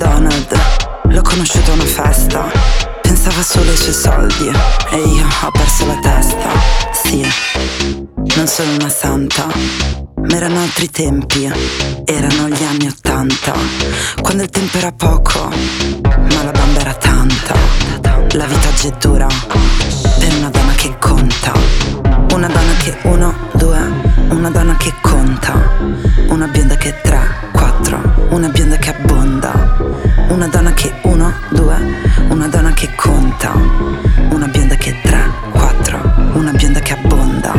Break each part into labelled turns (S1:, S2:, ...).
S1: Donald, l'ho conosciuto a una festa. Pensava solo ai suoi soldi e io ho perso la testa. Sì, non sono una santa, ma erano altri tempi, erano gli anni '80, quando il tempo era poco, ma la bamba era tanta. La vita oggi è dura per una donna che conta, una donna che 1, 2, una donna che conta, una bionda che 3, 4, una bionda che abbonda, una donna che 1, 2, una donna che conta, una bionda che 3, 4, una bionda che abbonda.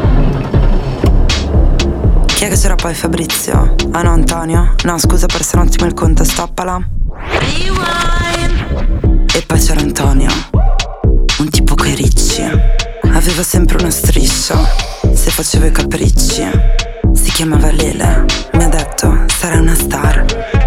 S1: Chi è che c'era poi? Fabrizio? Ah no, Antonio? No, scusa, ho perso un attimo il conto, stoppala. E poi c'era Antonio, un tipo coi ricci, aveva sempre uno striscio se faceva i capricci. Si chiamava Lele, mi ha detto sarai una star.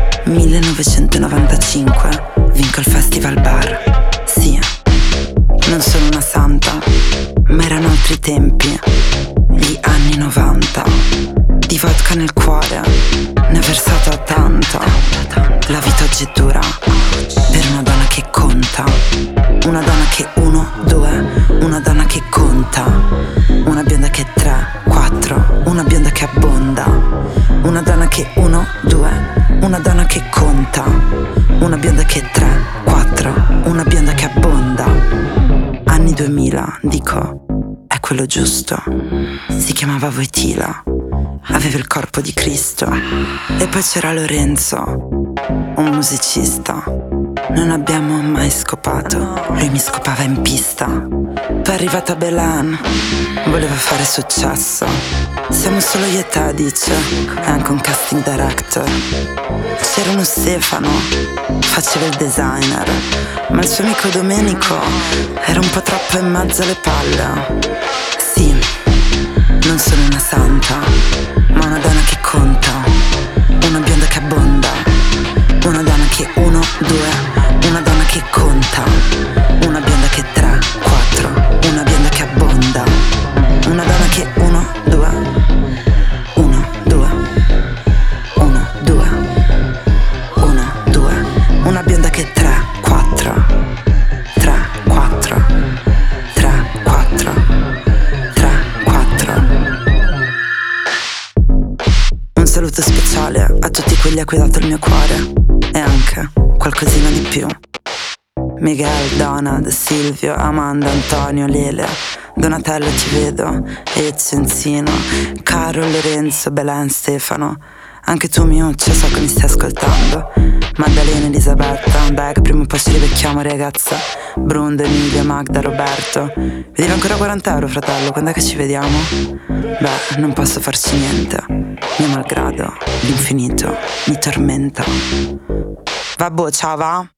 S1: 1995 vinco il Festival Bar. Sì, non sono una santa, ma erano altri tempi, gli anni '90. Di vodka nel cuore ne ho versata tanta. La vita oggi è dura per una donna che conta, una donna che 1, 2, una donna che conta, una bionda che 3, 4, una bionda che abbonda, una donna che 1, 2, una donna che conta, una bionda che 3, 4, una bionda che abbonda. Anni 2000, dico, è quello giusto. Si chiamava Voitila, aveva il corpo di Cristo. E poi c'era Lorenzo, un musicista. Non abbiamo mai scopato, lui mi scopava in pista. Poi è arrivata Belan, voleva fare successo. Siamo solo io e te, dice, e anche un casting director. C'era uno Stefano, faceva il designer, ma il suo amico Domenico era un po' troppo in mezzo alle palle. Sì, non sono una santa, ma una donna che conta, una bionda che abbonda, una donna che 1, 2, una donna che conta, una bionda che 3, 4, una bionda che abbonda, una donna che 1, 2, 1, 2, 1, 2, 1, 2, una bionda che 3, 4, 3, 4, 3, 4, 3, 4. Un saluto speciale a tutti quelli a cui ho dato il mio cuore e anche qualcosina di più. Miguel, Donald, Silvio, Amanda, Antonio, Lele, Donatello, ti vedo, Ezio, Enzino, Caro, Lorenzo, Belen, Stefano. Anche tu, Miuccia, so che mi stai ascoltando. Maddalena, Elisabetta, dai che prima o poi ci rivecchiamo, ragazza. Brundo, Emilia, Magda, Roberto. Vi devo ancora 40 euro, fratello, quando è che ci vediamo? Beh, non posso farci niente, mio malgrado, l'infinito mi tormenta. Vabbè, ciao, va?